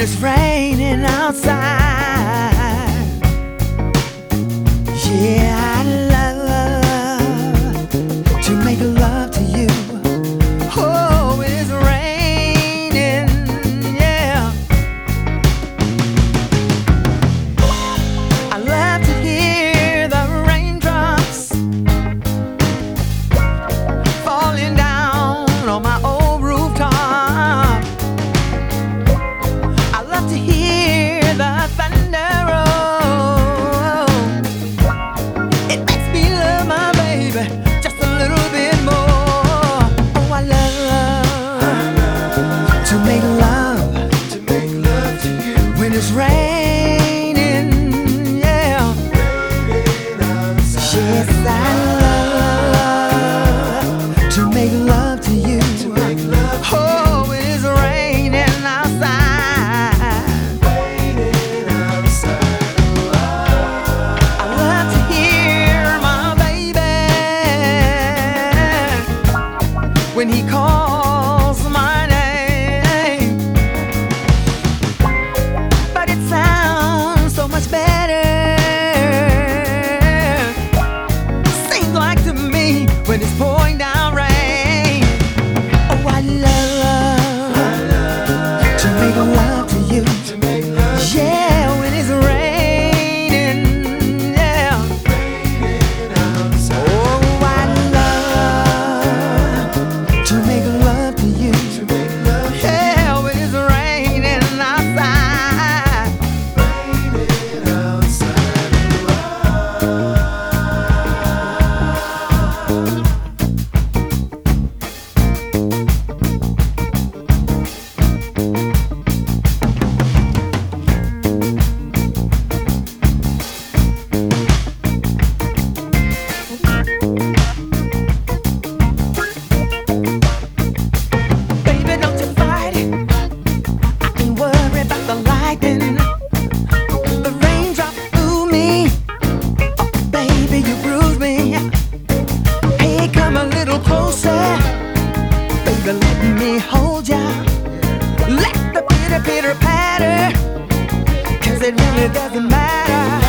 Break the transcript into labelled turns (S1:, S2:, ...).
S1: it's raining outside. Yeah, I love to make love to you. Oh, it's raining, yeah. I love to hear the raindrops falling down on my old rooftop. I love to hear the thunder roll. It makes me love my baby just a little bit more. Oh, I love to make love to you when it's raining, yeah. Yes, I love to make love to you. Oh, when it's raining outside. I love to hear my baby when he calls my name, but it sounds so much better, seems like to me, when it's pouring down rain. Oh, I love to make love to you. Yeah, when it's raining, yeah. Oh, I love to make love to you. Yeah, when it's raining outside. Baby, don't you fight it. I ain't worried about the lightning. The raindrop through me. Oh, baby, you bruised me. Hey, come a little closer. Baby, let me hold ya. Let the pitter pitter patter, 'cause it really doesn't matter.